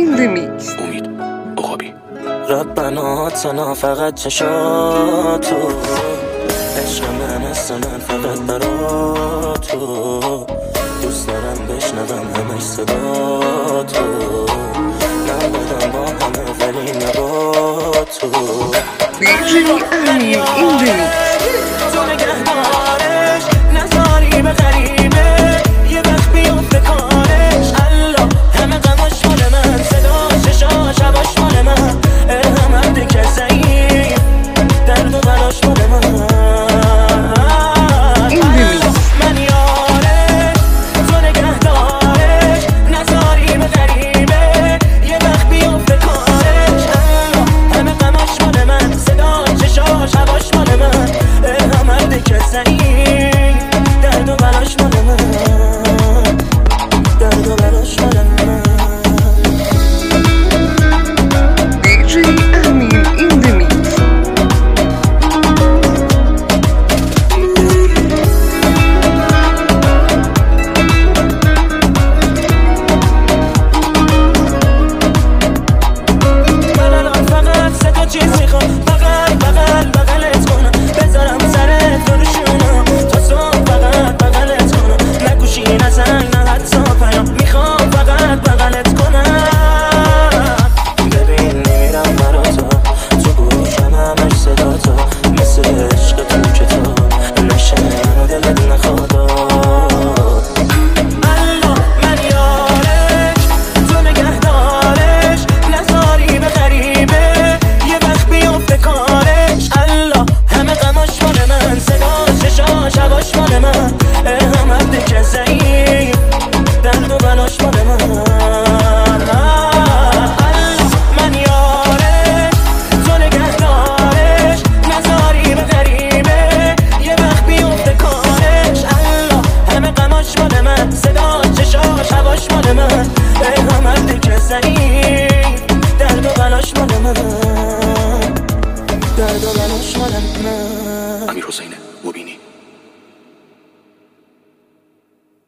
in the mix. امید عقابی. ربنا اتنا فقط چشاتو، عشق من است من فقط برا تو، دوست دارم بشنوم همش صدا تو، نبودم با همه ولی نبا تو. DJ امین in the mix. تو نگهدارش نذاری به غریبه، یه وقت بیفته کارش. الله همه غماش مال من، صدا چشاش هواش مال من، الهام عبدی که ضعیف درد و بلاش مال من. من یارش تو نگهدارش نذاری به غریبه، یه وقت بیفته کارش. الله همه غماش مال من، صدا چشاش هواش مال من، الهام عبدی که ضعیف درد و بلاش مال من، درد و بلاش مال من. DJ امین in the mix. فقط سه تا چیز میخوام، بغلت کنم، بذارم سرت رو شونم تا صبح، بغلت کنم، نگوشی نزن نه حتی پیام، میخوام فقط بغلت کنم. ببین نمیرم برا تو گوشم همش صدا تو، مثل عشق تو کتاب نشه منو دلت نخواد. الله من یارش تو نگهدارش نذاری به غریبه، یه وقت بیفته کارش. الله همه غماش مال من، صدا چشاش هواش مال من، الهام عبدی که ضعیف درد و بلاش مال من. من یارش تو نگهدارش نذاری به غریبه، یه وقت بیفته کارش. الله همه غماش مال من، صدا چشاش هواش مال من، الهام عبدی که ضعیف درد و بلاش مال من، درد و بلاش مال من. امیرحسین مبینی.